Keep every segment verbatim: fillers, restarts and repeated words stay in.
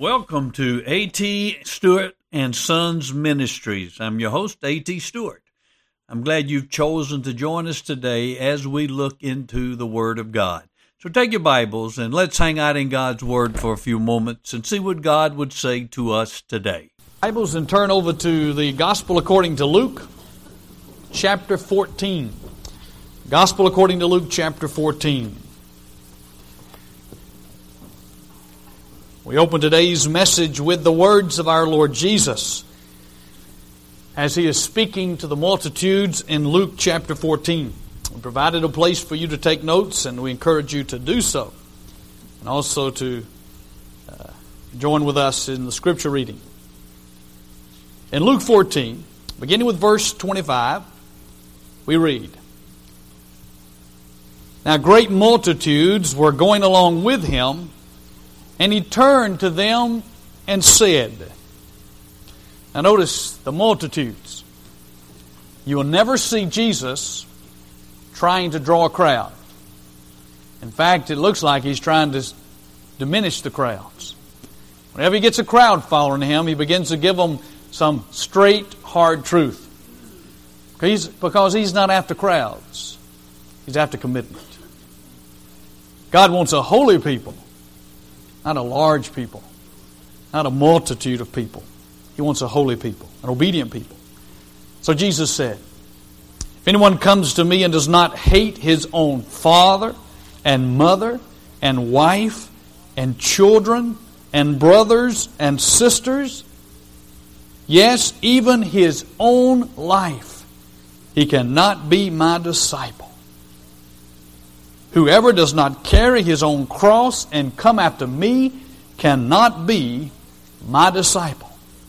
Welcome to A T. Stewart and Sons Ministries. I'm your host, A T. Stewart. I'm glad you've chosen to join us today as we look into the Word of God. So take your Bibles and let's hang out in God's Word for a few moments and see what God would say to us today. Bibles and turn over to the Gospel according to Luke, chapter fourteen. Gospel according to Luke, chapter fourteen. We open today's message with the words of our Lord Jesus as He is speaking to the multitudes in Luke chapter fourteen. We provided a place for you to take notes, and we encourage you to do so, and also to uh, join with us in the scripture reading. In Luke fourteen, beginning with verse twenty-five, we read, "Now great multitudes were going along with Him, and He turned to them and said," now notice the multitudes. You will never see Jesus trying to draw a crowd. In fact, it looks like He's trying to diminish the crowds. Whenever He gets a crowd following Him, He begins to give them some straight, hard truth. He's, because He's not after crowds. He's after commitment. God wants a holy people. Not a large people. Not a multitude of people. He wants a holy people, an obedient people. So Jesus said, "If anyone comes to me and does not hate his own father and mother and wife and children and brothers and sisters, yes, even his own life, he cannot be my disciple. Whoever does not carry his own cross and come after me cannot be my disciple.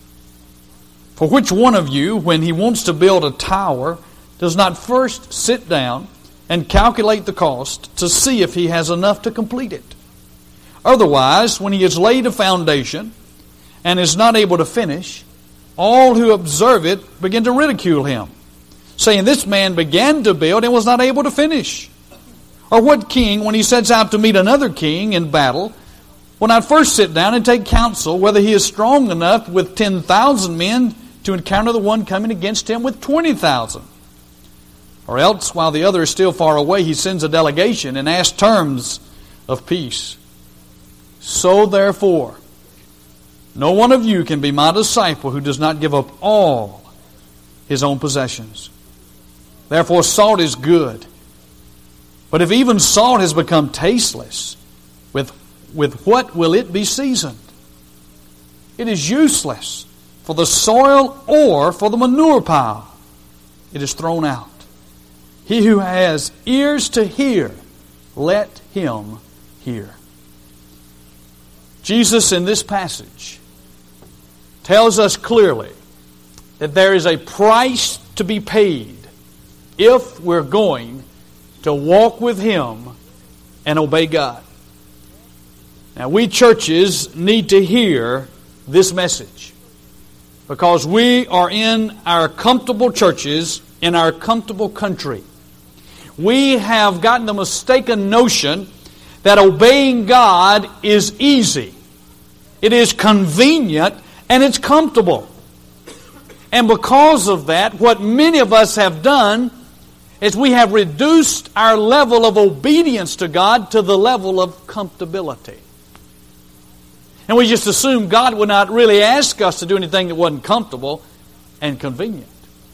For which one of you, when he wants to build a tower, does not first sit down and calculate the cost to see if he has enough to complete it? Otherwise, when he has laid a foundation and is not able to finish, all who observe it begin to ridicule him, saying, 'This man began to build and was not able to finish.' Or what king, when he sets out to meet another king in battle, will not first sit down and take counsel whether he is strong enough with ten thousand men to encounter the one coming against him with twenty thousand? Or else, while the other is still far away, he sends a delegation and asks terms of peace. So therefore, no one of you can be my disciple who does not give up all his own possessions. Therefore, salt is good. But if even salt has become tasteless, with, with what will it be seasoned? It is useless for the soil or for the manure pile. It is thrown out. He who has ears to hear, let him hear." Jesus in this passage tells us clearly that there is a price to be paid if we're going to walk with Him and obey God. Now, we churches need to hear this message because we are in our comfortable churches in our comfortable country. We have gotten the mistaken notion that obeying God is easy. It is convenient and it's comfortable. And because of that, what many of us have done is we have reduced our level of obedience to God to the level of comfortability. And we just assume God would not really ask us to do anything that wasn't comfortable and convenient.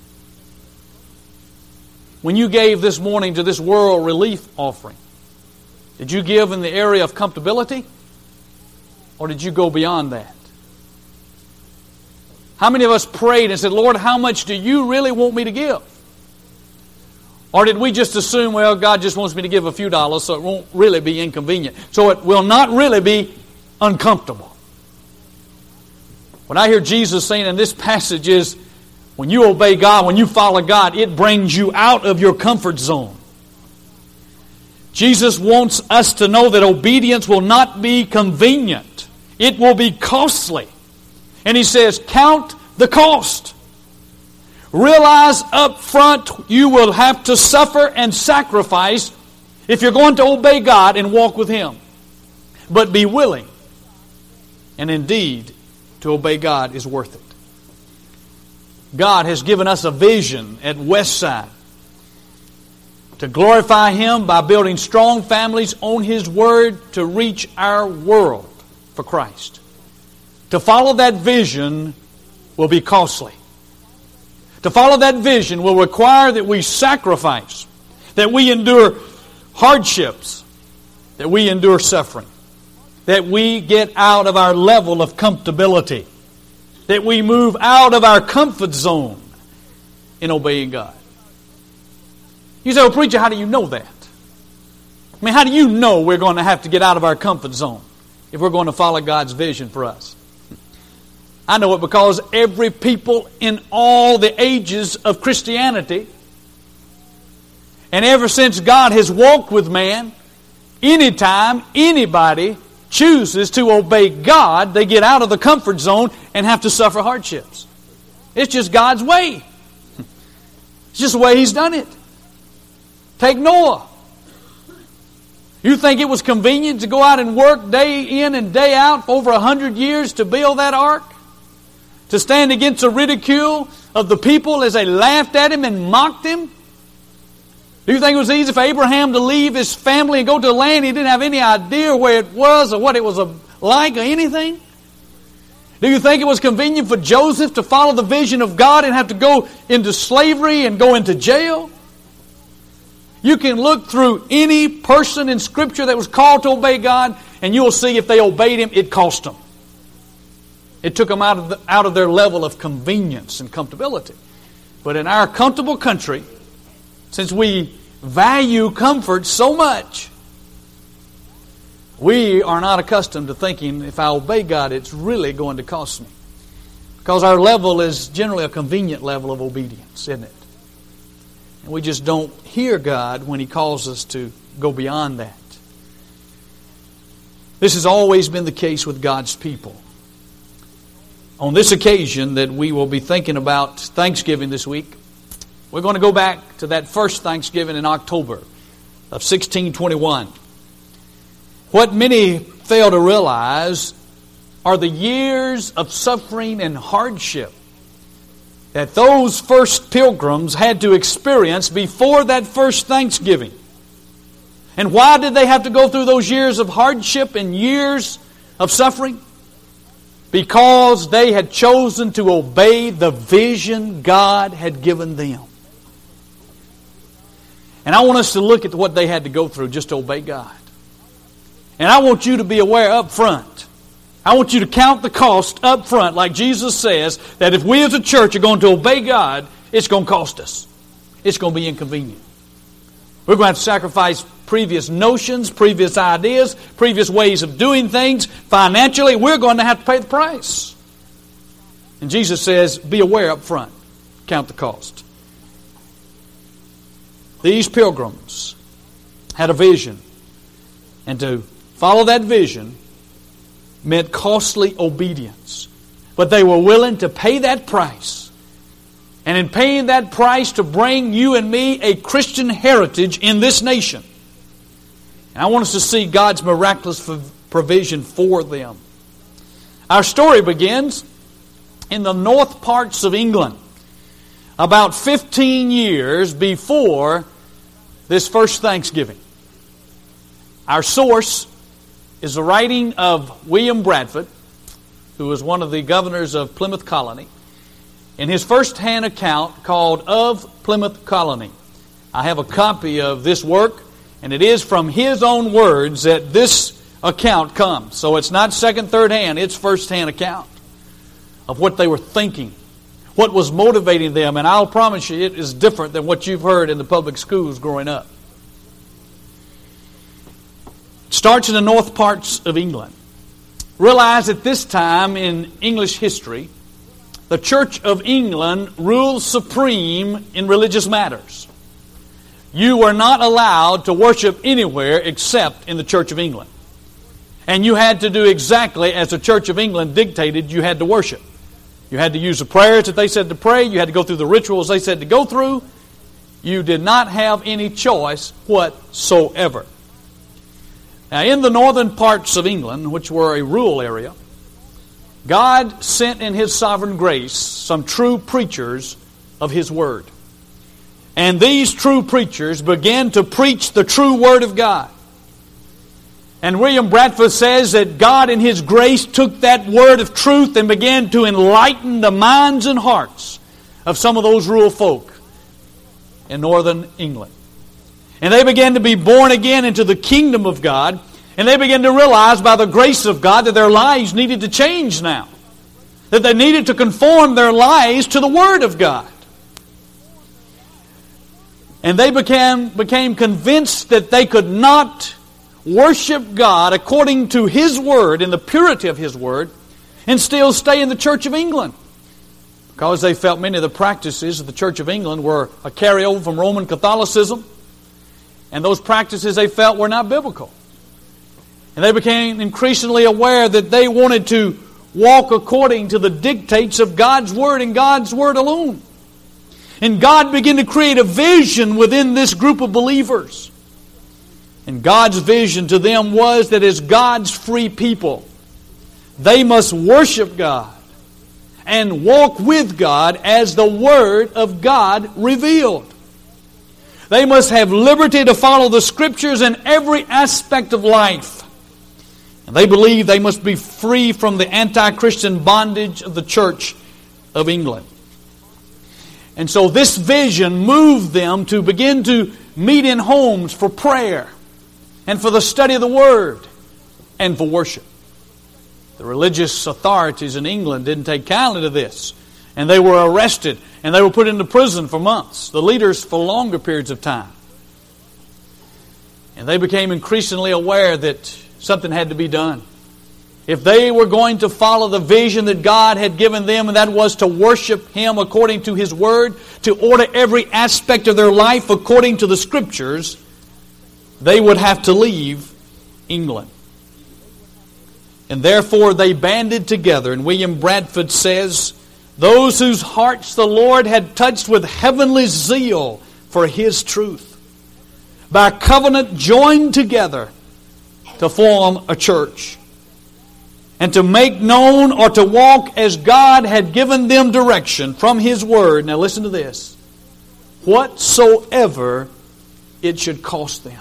When you gave this morning to this World Relief Offering, did you give in the area of comfortability? Or did you go beyond that? How many of us prayed and said, "Lord, how much do you really want me to give?" Or did we just assume, well, God just wants me to give a few dollars, so it won't really be inconvenient. So it will not really be uncomfortable. What I hear Jesus saying in this passage is, when you obey God, when you follow God, it brings you out of your comfort zone. Jesus wants us to know that obedience will not be convenient. It will be costly. And He says, count the cost. Realize up front you will have to suffer and sacrifice if you're going to obey God and walk with Him. But be willing And indeed, to obey God is worth it. God has given us a vision at Westside to glorify Him by building strong families on His Word to reach our world for Christ. To follow that vision will be costly. To follow that vision will require that we sacrifice, that we endure hardships, that we endure suffering, that we get out of our level of comfortability, that we move out of our comfort zone in obeying God. You say, well, preacher, how do you know that? I mean, how do you know we're going to have to get out of our comfort zone if we're going to follow God's vision for us? I know it because every people in all the ages of Christianity, and ever since God has walked with man, anytime anybody chooses to obey God, they get out of the comfort zone and have to suffer hardships. It's just God's way. It's just the way He's done it. Take Noah. You think it was convenient to go out and work day in and day out for over a hundred years to build that ark? To stand against the ridicule of the people as they laughed at him and mocked him? Do you think it was easy for Abraham to leave his family and go to a land he didn't have any idea where it was or what it was like or anything? Do you think it was convenient for Joseph to follow the vision of God and have to go into slavery and go into jail? You can look through any person in Scripture that was called to obey God, and you'll see if they obeyed Him, it cost them. It took them out of, the, out of their level of convenience and comfortability. But in our comfortable country, since we value comfort so much, we are not accustomed to thinking, if I obey God, it's really going to cost me. Because our level is generally a convenient level of obedience, isn't it? And we just don't hear God when He calls us to go beyond that. This has always been the case with God's people. On this occasion that we will be thinking about Thanksgiving this week, we're going to go back to that first Thanksgiving in October of sixteen twenty-one. What many fail to realize are the years of suffering and hardship that those first pilgrims had to experience before that first Thanksgiving. And why did they have to go through those years of hardship and years of suffering? Because they had chosen to obey the vision God had given them. And I want us to look at what they had to go through just to obey God. And I want you to be aware up front. I want you to count the cost up front, like Jesus says, that if we as a church are going to obey God, it's going to cost us. It's going to be inconvenient. We're going to have to sacrifice previous notions, previous ideas, previous ways of doing things. Financially, we're going to have to pay the price. And Jesus says, be aware up front. Count the cost. These pilgrims had a vision. And to follow that vision meant costly obedience. But they were willing to pay that price. And in paying that price to bring you and me a Christian heritage in this nation. And I want us to see God's miraculous provision for them. Our story begins in the north parts of England, about fifteen years before this first Thanksgiving. Our source is the writing of William Bradford, who was one of the governors of Plymouth Colony, in his first-hand account called Of Plymouth Colony. I have a copy of this work, and it is from his own words that this account comes. So it's not second, third hand, it's first-hand account of what they were thinking, what was motivating them, and I'll promise you it is different than what you've heard in the public schools growing up. It starts in the north parts of England. Realize at this time in English history, the Church of England rules supreme in religious matters. You were not allowed to worship anywhere except in the Church of England. And you had to do exactly as the Church of England dictated you had to worship. You had to use the prayers that they said to pray. You had to go through the rituals they said to go through. You did not have any choice whatsoever. Now, in the northern parts of England, which were a rural area, God sent in His sovereign grace some true preachers of His Word. And these true preachers began to preach the true Word of God. And William Bradford says that God in His grace took that word of truth and began to enlighten the minds and hearts of some of those rural folk in northern England. And they began to be born again into the kingdom of God. And they began to realize by the grace of God that their lives needed to change now. That they needed to conform their lives to the Word of God. And they became, became convinced that they could not worship God according to His Word, in the purity of His Word, and still stay in the Church of England. Because they felt many of the practices of the Church of England were a carryover from Roman Catholicism. And those practices they felt were not biblical. And they became increasingly aware that they wanted to walk according to the dictates of God's Word and God's Word alone. And God began to create a vision within this group of believers. And God's vision to them was that as God's free people, they must worship God and walk with God as the Word of God revealed. They must have liberty to follow the Scriptures in every aspect of life. And they believe they must be free from the anti-Christian bondage of the Church of England. And so this vision moved them to begin to meet in homes for prayer and for the study of the Word and for worship. The religious authorities in England didn't take kindly to this. And they were arrested and they were put into prison for months. The leaders for longer periods of time. And they became increasingly aware that something had to be done. If they were going to follow the vision that God had given them, and that was to worship Him according to His Word, to order every aspect of their life according to the Scriptures, they would have to leave England. And therefore they banded together. And William Bradford says, those whose hearts the Lord had touched with heavenly zeal for His truth, by covenant joined together to form a church, and to make known or to walk as God had given them direction from His Word. Now listen to this. Whatsoever it should cost them.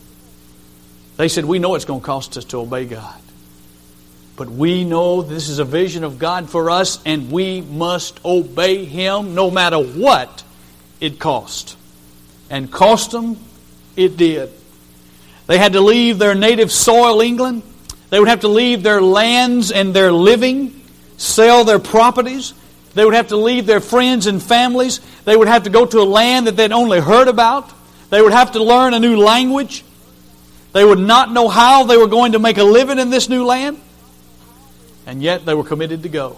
They said, we know it's going to cost us to obey God. But we know this is a vision of God for us, and we must obey Him no matter what it cost. And cost them, it did. They had to leave their native soil, England. They would have to leave their lands and their living, sell their properties. They would have to leave their friends and families. They would have to go to a land that they'd only heard about. They would have to learn a new language. They would not know how they were going to make a living in this new land. And yet they were committed to go.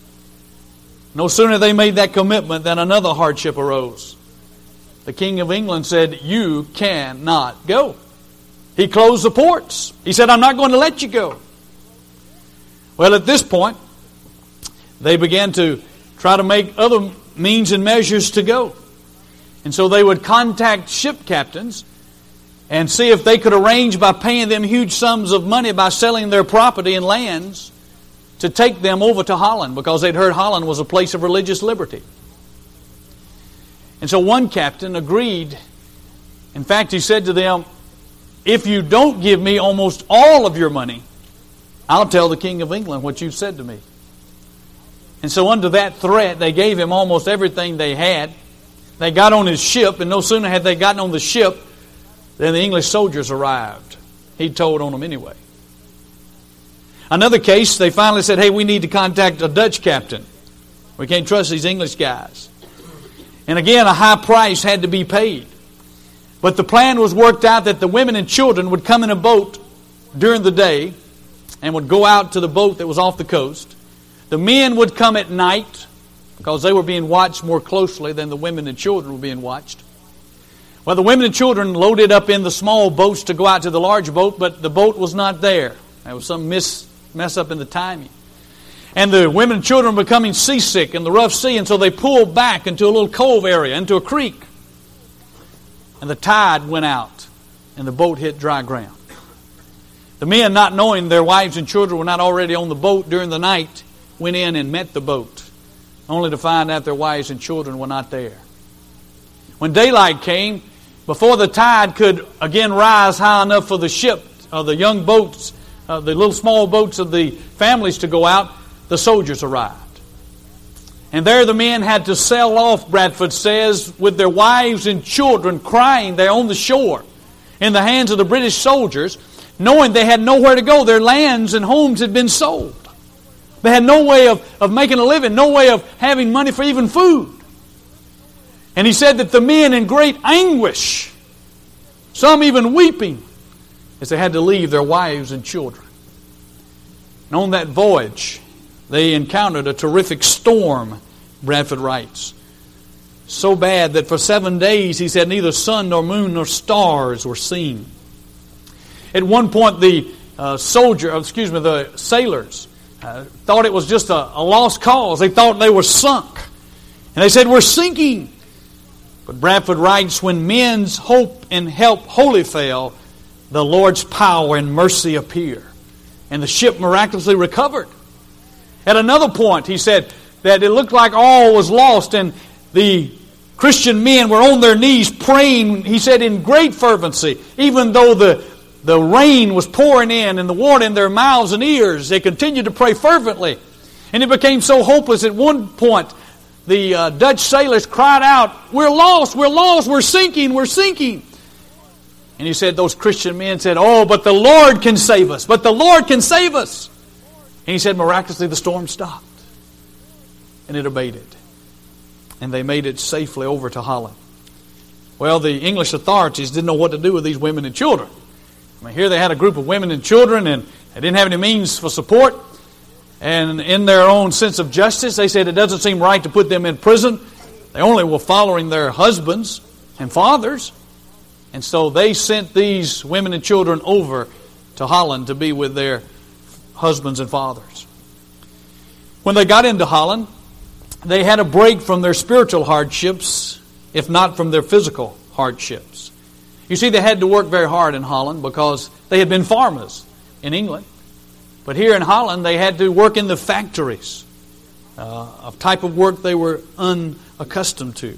No sooner they made that commitment than another hardship arose. The King of England said, you cannot go. He closed the ports. He said, I'm not going to let you go. Well, at this point, they began to try to make other means and measures to go. And so they would contact ship captains and see if they could arrange by paying them huge sums of money by selling their property and lands to take them over to Holland, because they'd heard Holland was a place of religious liberty. And so one captain agreed. In fact, he said to them, if you don't give me almost all of your money, I'll tell the King of England what you've said to me. And so under that threat, they gave him almost everything they had. They got on his ship, and no sooner had they gotten on the ship than the English soldiers arrived. He told on them anyway. Another case, they finally said, hey, we need to contact a Dutch captain. We can't trust these English guys. And again, a high price had to be paid. But the plan was worked out that the women and children would come in a boat during the day and would go out to the boat that was off the coast. The men would come at night because they were being watched more closely than the women and children were being watched. Well, the women and children loaded up in the small boats to go out to the large boat, but the boat was not there. There was some mis- mess up in the timing. And the women and children were becoming seasick in the rough sea, and so they pulled back into a little cove area, into a creek. And the tide went out, and the boat hit dry ground. The men, not knowing their wives and children were not already on the boat during the night, went in and met the boat, only to find out their wives and children were not there. When daylight came, before the tide could again rise high enough for the ship, uh, the young boats, uh, the little small boats of the families to go out, the soldiers arrived. And there the men had to sail off, Bradford says, with their wives and children crying there on the shore in the hands of the British soldiers, knowing they had nowhere to go. Their lands and homes had been sold. They had no way of, of making a living, no way of having money for even food. And he said that the men in great anguish, some even weeping, as they had to leave their wives and children. And on that voyage, they encountered a terrific storm, Bradford writes. So bad that for seven days, he said, neither sun nor moon nor stars were seen. At one point, the uh, soldier, excuse me, the sailors uh, thought it was just a, a lost cause. They thought they were sunk. And they said, we're sinking. But Bradford writes, when men's hope and help wholly fail, the Lord's power and mercy appear. And the ship miraculously recovered. At another point, he said that it looked like all was lost, and the Christian men were on their knees praying, he said, in great fervency, even though the, the rain was pouring in and the water in their mouths and ears. They continued to pray fervently. And it became so hopeless at one point, the uh, Dutch sailors cried out, we're lost, we're lost, we're sinking, we're sinking. And he said, those Christian men said, oh, but the Lord can save us, but the Lord can save us. And he said, miraculously the storm stopped. And it abated. And they made it safely over to Holland. Well, the English authorities didn't know what to do with these women and children. I mean, here they had a group of women and children, and they didn't have any means for support. And in their own sense of justice, they said it doesn't seem right to put them in prison. They only were following their husbands and fathers. And so they sent these women and children over to Holland to be with their husbands and fathers. When they got into Holland, they had a break from their spiritual hardships, if not from their physical hardships. You see, they had to work very hard in Holland because they had been farmers in England. But here in Holland, they had to work in the factories, uh, a type of work they were unaccustomed to.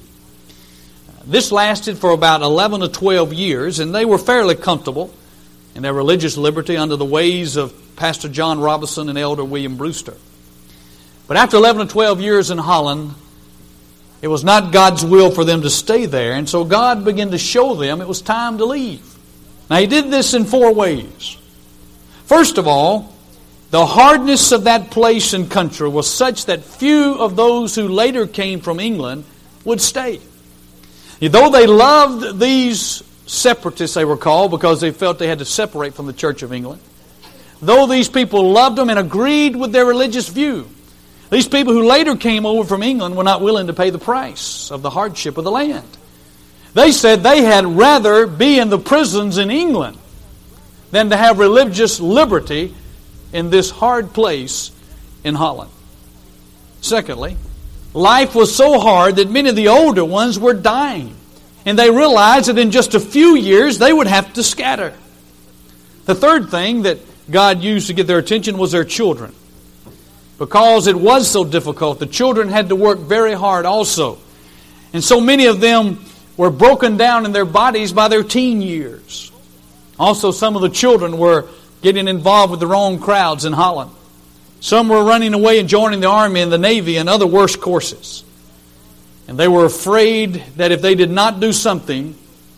This lasted for about eleven to twelve years, and they were fairly comfortable in their religious liberty under the ways of Pastor John Robinson and Elder William Brewster. But after eleven to twelve years in Holland, it was not God's will for them to stay there, and so God began to show them it was time to leave. Now, He did this in four ways. First of all, the hardness of that place and country was such that few of those who later came from England would stay. Though they loved these separatists, they were called, because they felt they had to separate from the Church of England. Though these people loved them and agreed with their religious view, these people who later came over from England were not willing to pay the price of the hardship of the land. They said they had rather be in the prisons in England than to have religious liberty in this hard place in Holland. Secondly, life was so hard that many of the older ones were dying. And they realized that in just a few years they would have to scatter. The third thing that God used to get their attention was their children. Because it was so difficult, the children had to work very hard also. And so many of them were broken down in their bodies by their teen years. Also, some of the children were getting involved with the wrong crowds in Holland. Some were running away and joining the army and the navy and other worse courses. And they were afraid that if they did not do something,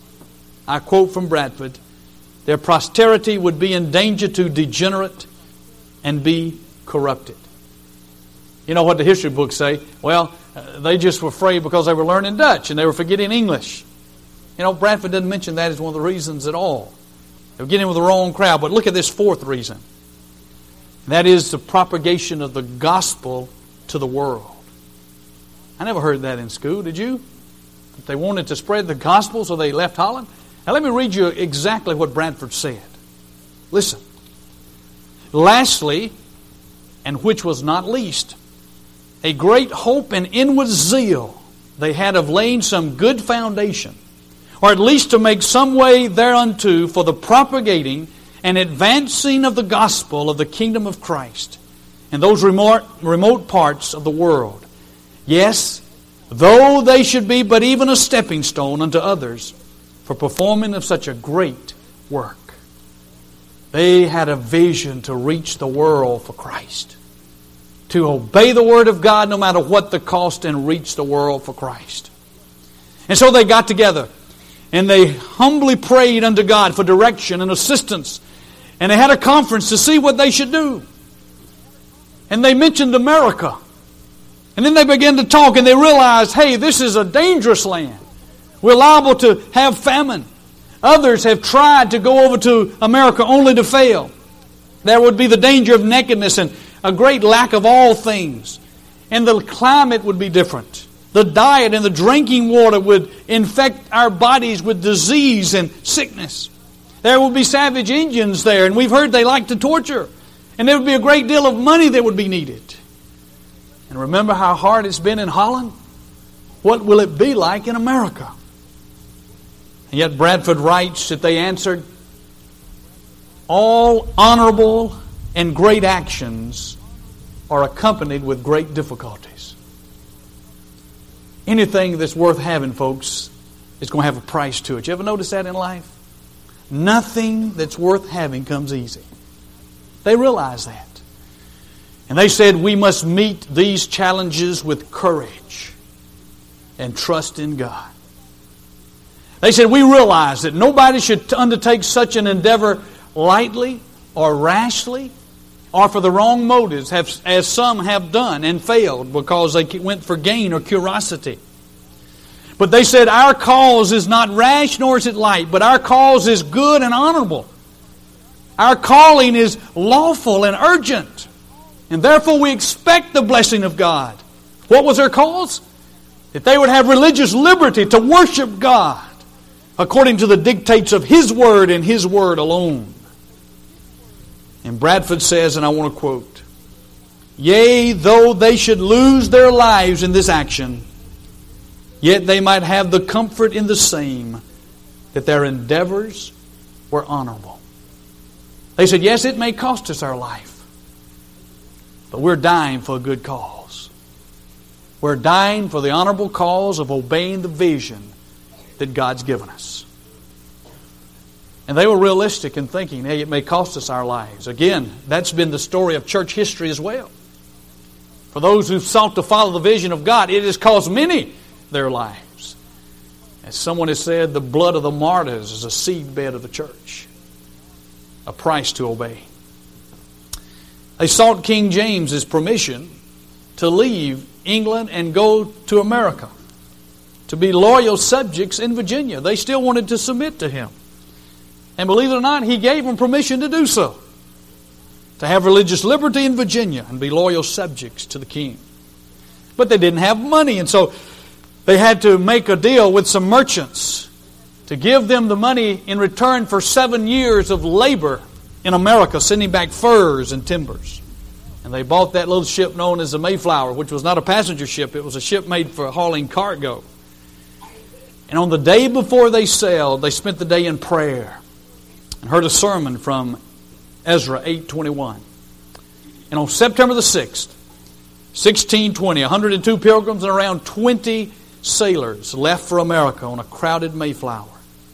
I quote from Bradford, their posterity would be in danger to degenerate and be corrupted. You know what the history books say? Well, uh, they just were afraid because they were learning Dutch and they were forgetting English. You know, Bradford doesn't mention that as one of the reasons at all. They were getting with the wrong crowd. But look at this fourth reason. That is the propagation of the gospel to the world. I never heard that in school, did you? If they wanted to spread the gospel, so they left Holland. Now let me read you exactly what Bradford said. Listen. Lastly, and which was not least, a great hope and inward zeal they had of laying some good foundation, or at least to make some way thereunto for the propagating and advancing of the gospel of the kingdom of Christ, in those remote, remote parts of the world. Yes, though they should be but even a stepping stone unto others for performing of such a great work. They had a vision to reach the world for Christ. To obey the Word of God no matter what the cost and reach the world for Christ. And so they got together and they humbly prayed unto God for direction and assistance. And they had a conference to see what they should do. And they mentioned America. And then they began to talk and they realized, hey, this is a dangerous land. We're liable to have famine. Others have tried to go over to America only to fail. There would be the danger of nakedness and a great lack of all things. And the climate would be different. The diet and the drinking water would infect our bodies with disease and sickness. There would be savage Indians there, and we've heard they like to torture. And there would be a great deal of money that would be needed. And remember how hard it's been in Holland? What will it be like in America? And yet Bradford writes that they answered, all honorable and great actions are accompanied with great difficulties. Anything that's worth having, folks, is going to have a price to it. You ever notice that in life? Nothing that's worth having comes easy. They realize that. And they said we must meet these challenges with courage and trust in God. They said we realize that nobody should undertake such an endeavor lightly or rashly or for the wrong motives, as some have done and failed because they went for gain or curiosity. But they said our cause is not rash nor is it light, but our cause is good and honorable. Our calling is lawful and urgent. And therefore we expect the blessing of God. What was their cause? That they would have religious liberty to worship God according to the dictates of His Word and His Word alone. And Bradford says, and I want to quote, yea, though they should lose their lives in this action, yet they might have the comfort in the same, that their endeavors were honorable. They said, yes, it may cost us our life, but we're dying for a good cause. We're dying for the honorable cause of obeying the vision that God's given us. And they were realistic in thinking, hey, it may cost us our lives. Again, that's been the story of church history as well. For those who've sought to follow the vision of God, it has cost many their lives. As someone has said, the blood of the martyrs is a seedbed of the church. A price to obey. They sought King James's permission to leave England and go to America, to be loyal subjects in Virginia. They still wanted to submit to him. And believe it or not, he gave them permission to do so. To have religious liberty in Virginia and be loyal subjects to the king. But they didn't have money, and so they had to make a deal with some merchants to give them the money in return for seven years of labor in America, sending back furs and timbers. And they bought that little ship known as the Mayflower, which was not a passenger ship. It was a ship made for hauling cargo. And on the day before they sailed, they spent the day in prayer and heard a sermon from Ezra eight twenty-one. And on September the sixth, sixteen twenty, one hundred two pilgrims and around twenty sailors left for America on a crowded Mayflower.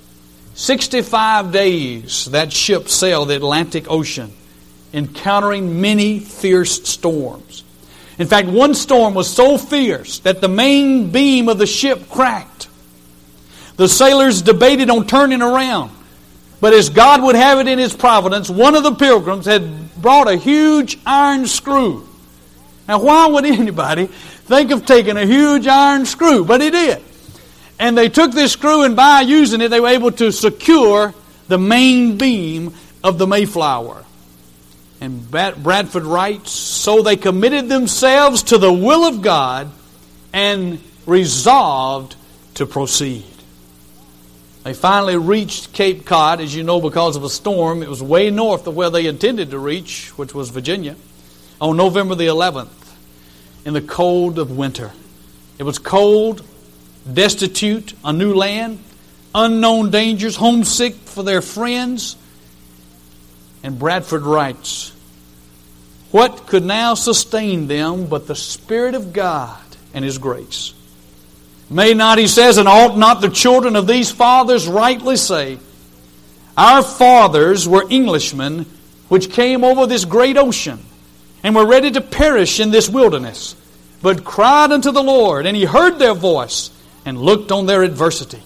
sixty-five days that ship sailed the Atlantic Ocean, encountering many fierce storms. In fact, one storm was so fierce that the main beam of the ship cracked. The sailors debated on turning around. But as God would have it in His providence, one of the pilgrims had brought a huge iron screw. Now, why would anybody think of taking a huge iron screw? But he did. And they took this screw, and by using it, they were able to secure the main beam of the Mayflower. And Bradford writes, so they committed themselves to the will of God and resolved to proceed. They finally reached Cape Cod, as you know, because of a storm. It was way north of where they intended to reach, which was Virginia, on November the eleventh, in the cold of winter. It was cold, destitute, a new land, unknown dangers, homesick for their friends. And Bradford writes, What could now sustain them but the Spirit of God and His grace? May not, he says, and ought not the children of these fathers rightly say, our fathers were Englishmen which came over this great ocean and were ready to perish in this wilderness, but cried unto the Lord, and He heard their voice and looked on their adversity.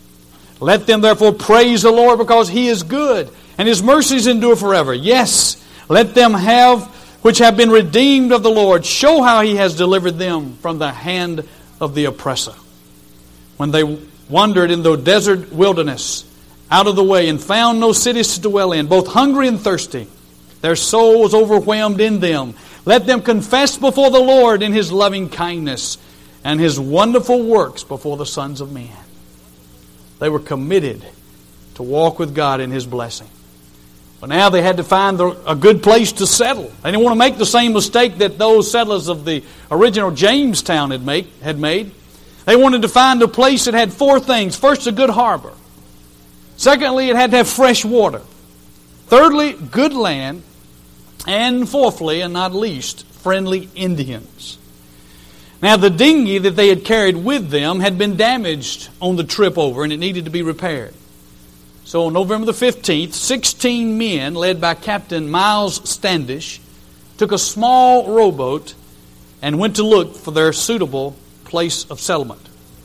Let them therefore praise the Lord, because He is good, and His mercies endure forever. Yes, let them have which have been redeemed of the Lord show how He has delivered them from the hand of the oppressor. When they wandered in the desert wilderness out of the way and found no cities to dwell in, both hungry and thirsty, their soul was overwhelmed in them. Let them confess before the Lord in His loving kindness and His wonderful works before the sons of men. They were committed to walk with God in His blessing. But now they had to find a good place to settle. They didn't want to make the same mistake that those settlers of the original Jamestown had made. Had made. They wanted to find a place that had four things. First, a good harbor. Secondly, it had to have fresh water. Thirdly, good land. And fourthly, and not least, friendly Indians. Now, the dinghy that they had carried with them had been damaged on the trip over, and it needed to be repaired. So on November the fifteenth, sixteen men, led by Captain Miles Standish, took a small rowboat and went to look for their suitable place of settlement.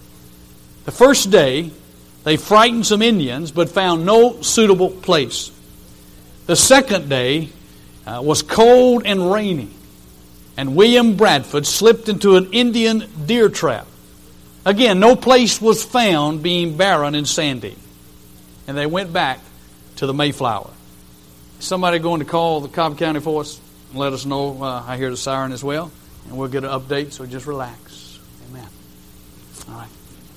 The first day, they frightened some Indians, but found no suitable place. The second day uh, was cold and rainy, and William Bradford slipped into an Indian deer trap. Again, no place was found, being barren and sandy. And they went back to the Mayflower. Somebody going to call the Cobb County for us and let us know. uh, I hear the siren as well, and we'll get an update, so just relax. Amen. All right.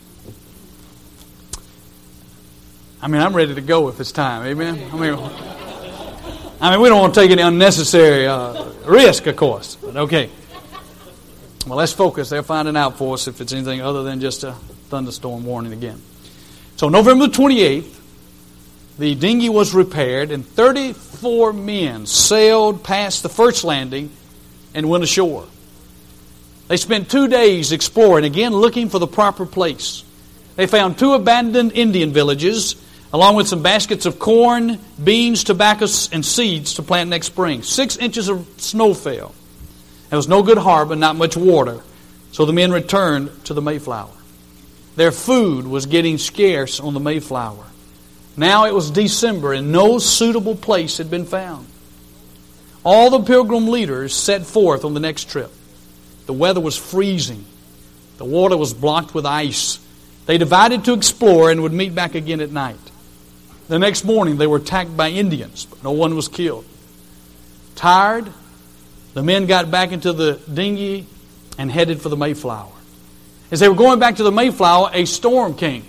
I mean, I'm ready to go if it's time. Amen. I mean, I mean, we don't want to take any unnecessary uh, risk, of course. But okay. Well, let's focus. They're finding out for us if it's anything other than just a thunderstorm warning again. So November twenty-eighth, the dinghy was repaired, and thirty-four men sailed past the first landing and went ashore. They spent two days exploring, again looking for the proper place. They found two abandoned Indian villages, along with some baskets of corn, beans, tobacco, and seeds to plant next spring. Six inches of snow fell. There was no good harbor, not much water. So the men returned to the Mayflower. Their food was getting scarce on the Mayflower. Now it was December, and no suitable place had been found. All the pilgrim leaders set forth on the next trip. The weather was freezing. The water was blocked with ice. They divided to explore and would meet back again at night. The next morning they were attacked by Indians, but no one was killed. Tired, the men got back into the dinghy and headed for the Mayflower. As they were going back to the Mayflower, a storm came.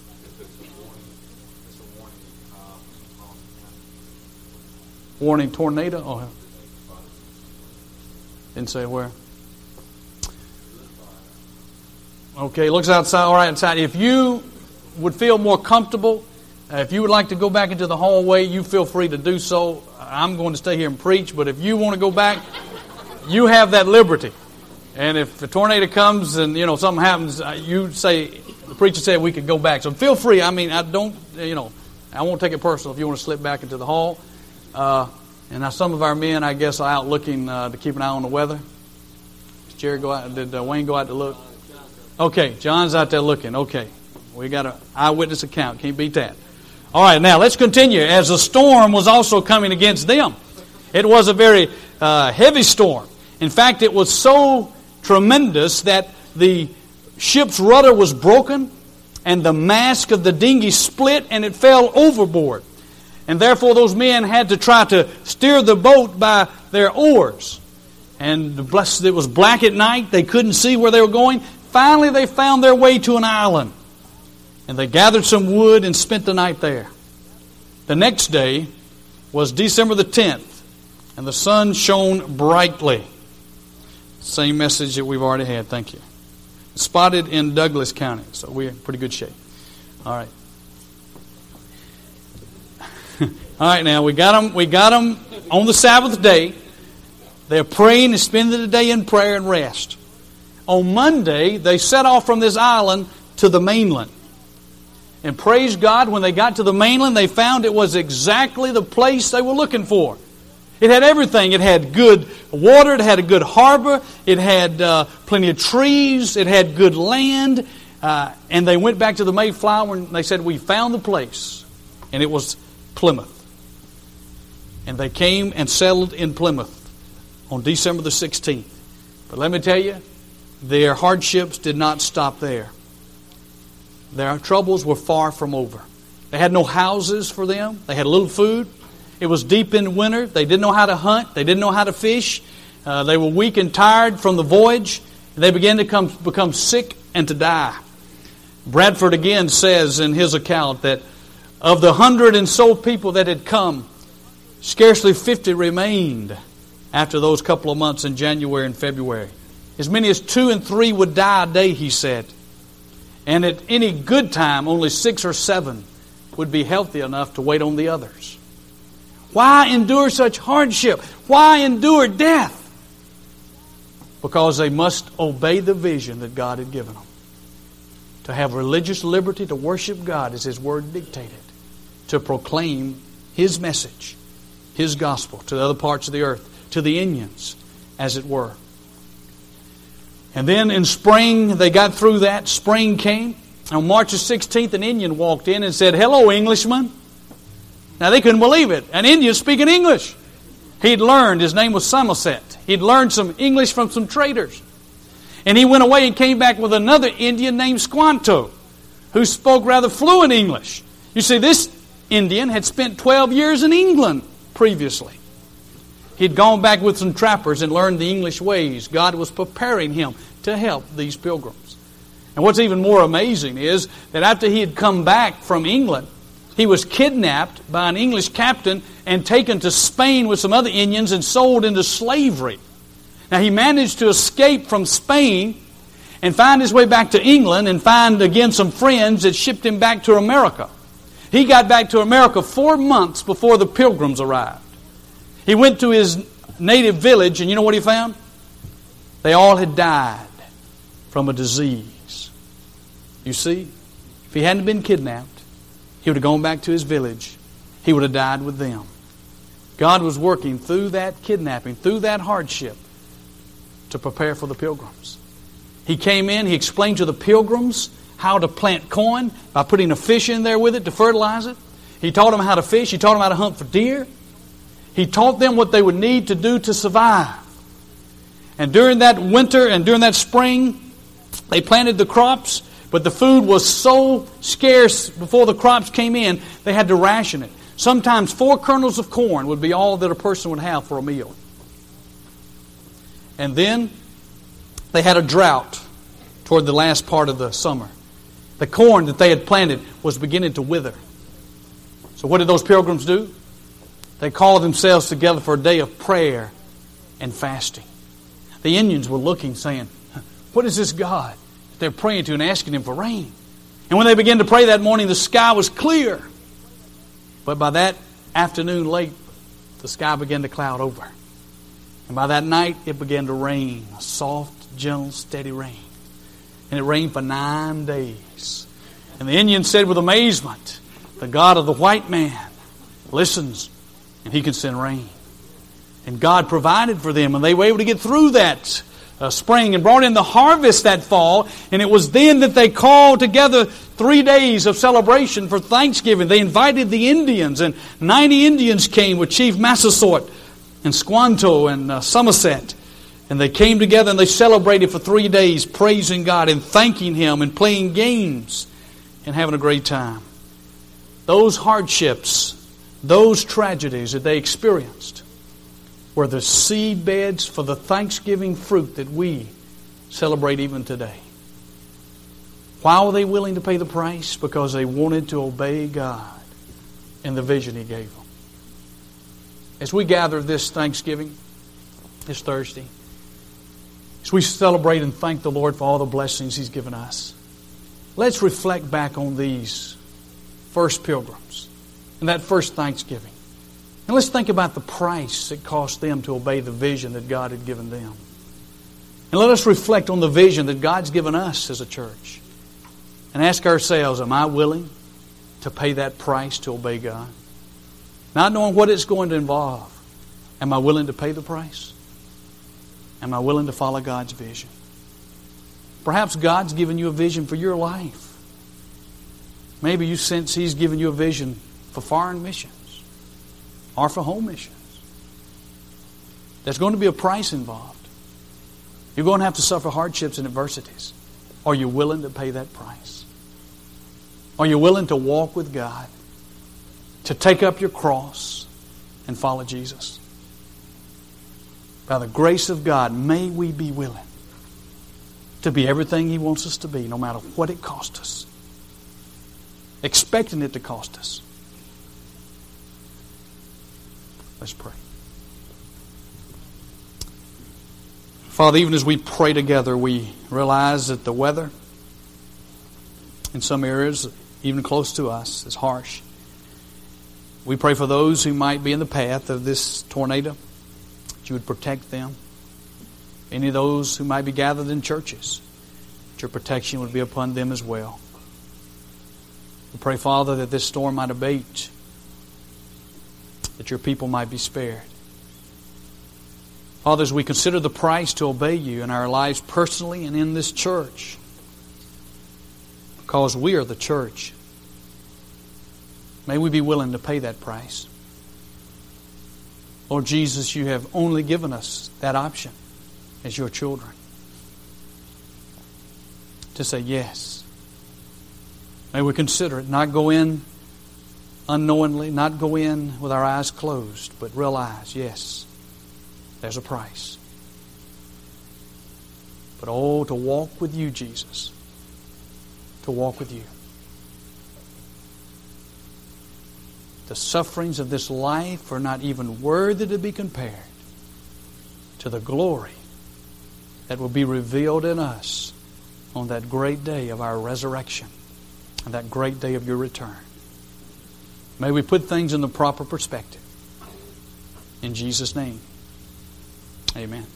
Warning tornado? Oh, didn't say where. Okay, looks outside. All right, outside. If you would feel more comfortable, uh, if you would like to go back into the hallway, you feel free to do so. I'm going to stay here and preach, but if you want to go back, you have that liberty. And if a tornado comes and, you know, something happens, uh, you say, the preacher said we could go back. So feel free. I mean, I don't, you know, I won't take it personal if you want to slip back into the hall. Uh, and now some of our men, I guess, are out looking uh, to keep an eye on the weather. Did Jerry go out? Did uh, Wayne go out to look? Okay, John's out there looking. Okay, we got an eyewitness account. Can't beat that. All right, now let's continue. As the storm was also coming against them, it was a very uh, heavy storm. In fact, it was so tremendous that the ship's rudder was broken and the mast of the dinghy split and it fell overboard. And therefore those men had to try to steer the boat by their oars. And it was black at night. They couldn't see where they were going. Finally, they found their way to an island. And they gathered some wood and spent the night there. The next day was December the tenth. And the sun shone brightly. Same message that we've already had. Thank you. Spotted in Douglas County. So we're in pretty good shape. All right. All right, now we got them. We got them on the Sabbath day. They're praying and spending the day in prayer and rest. On Monday, they set off from this island to the mainland. And praise God, when they got to the mainland, they found it was exactly the place they were looking for. It had everything. It had good water. It had a good harbor. It had uh, plenty of trees. It had good land. Uh, and they went back to the Mayflower and they said, we found the place. And it was Plymouth. And they came and settled in Plymouth on December the sixteenth. But let me tell you, their hardships did not stop there. Their troubles were far from over. They had no houses for them. They had little food. It was deep in winter. They didn't know how to hunt. They didn't know how to fish. Uh, they were weak and tired from the voyage. And they began to come, become sick and to die. Bradford again says in his account that of the hundred and so people that had come, scarcely fifty remained after those couple of months in January and February. As many as two and three would die a day, he said. And at any good time, only six or seven would be healthy enough to wait on the others. Why endure such hardship? Why endure death? Because they must obey the vision that God had given them. To have religious liberty, to worship God as His Word dictated. To proclaim His message, His gospel to the other parts of the earth, to the Indians, as it were. And then in spring, they got through that. Spring came. On March the sixteenth, an Indian walked in and said, "Hello, Englishman." Now, they couldn't believe it. An Indian speaking English. He'd learned, his name was Somerset. He'd learned some English from some traders. And he went away and came back with another Indian named Squanto, who spoke rather fluent English. You see, this Indian had spent twelve years in England previously. He'd gone back with some trappers and learned the English ways. God was preparing him to help these pilgrims. And what's even more amazing is that after he had come back from England, he was kidnapped by an English captain and taken to Spain with some other Indians and sold into slavery. Now, he managed to escape from Spain and find his way back to England and find again some friends that shipped him back to America. He got back to America four months before the pilgrims arrived. He went to his native village, and you know what he found? They all had died from a disease. You see, if he hadn't been kidnapped, he would have gone back to his village. He would have died with them. God was working through that kidnapping, through that hardship, to prepare for the pilgrims. He came in, he explained to the pilgrims how to plant corn by putting a fish in there with it to fertilize it. He taught them how to fish. He taught them how to hunt for deer. He taught them what they would need to do to survive. And during that winter and during that spring, they planted the crops, but the food was so scarce before the crops came in, they had to ration it. Sometimes four kernels of corn would be all that a person would have for a meal. And then they had a drought toward the last part of the summer. The corn that they had planted was beginning to wither. So what did those pilgrims do? They called themselves together for a day of prayer and fasting. The Indians were looking, saying, "What is this God that they're praying to and asking Him for rain?" And when they began to pray that morning, the sky was clear. But by that afternoon late, the sky began to cloud over. And by that night, it began to rain, a soft, gentle, steady rain. And it rained for nine days. And the Indians said with amazement, "The God of the white man listens, and He can send rain." And God provided for them, and they were able to get through that uh, spring and brought in the harvest that fall. And it was then that they called together three days of celebration for Thanksgiving. They invited the Indians, and ninety Indians came with Chief Massasoit and Squanto and uh, Somerset. And they came together and they celebrated for three days, praising God and thanking Him and playing games and having a great time. Those hardships, those tragedies that they experienced were the seed beds for the Thanksgiving fruit that we celebrate even today. Why were they willing to pay the price? Because they wanted to obey God and the vision He gave them. As we gather this Thanksgiving, this Thursday, as we celebrate and thank the Lord for all the blessings He's given us, let's reflect back on these first pilgrims and that first Thanksgiving. And let's think about the price it cost them to obey the vision that God had given them. And let us reflect on the vision that God's given us as a church. And ask ourselves, am I willing to pay that price to obey God? Not knowing what it's going to involve. Am I willing to pay the price? Am I willing to follow God's vision? Perhaps God's given you a vision for your life. Maybe you sense He's given you a vision for foreign missions or for home missions. There's going to be a price involved. You're going to have to suffer hardships and adversities. Are you willing to pay that price? Are you willing to walk with God? To take up your cross and follow Jesus? By the grace of God, may we be willing to be everything He wants us to be, no matter what it costs us. Expecting it to cost us. Let's pray. Father, even as we pray together, we realize that the weather in some areas, even close to us, is harsh. We pray for those who might be in the path of this tornado, that You would protect them. Any of those who might be gathered in churches, that Your protection would be upon them as well. We pray, Father, that this storm might abate, that Your people might be spared. Father, as we consider the price to obey You in our lives personally and in this church, because we are the church, may we be willing to pay that price. Lord Jesus, You have only given us that option as Your children, to say yes. May we consider it, not go in unknowingly, not go in with our eyes closed, but realize, yes, there's a price. But oh, to walk with You, Jesus. To walk with You. The sufferings of this life are not even worthy to be compared to the glory that will be revealed in us on that great day of our resurrection and that great day of Your return. May we put things in the proper perspective. In Jesus' name, amen.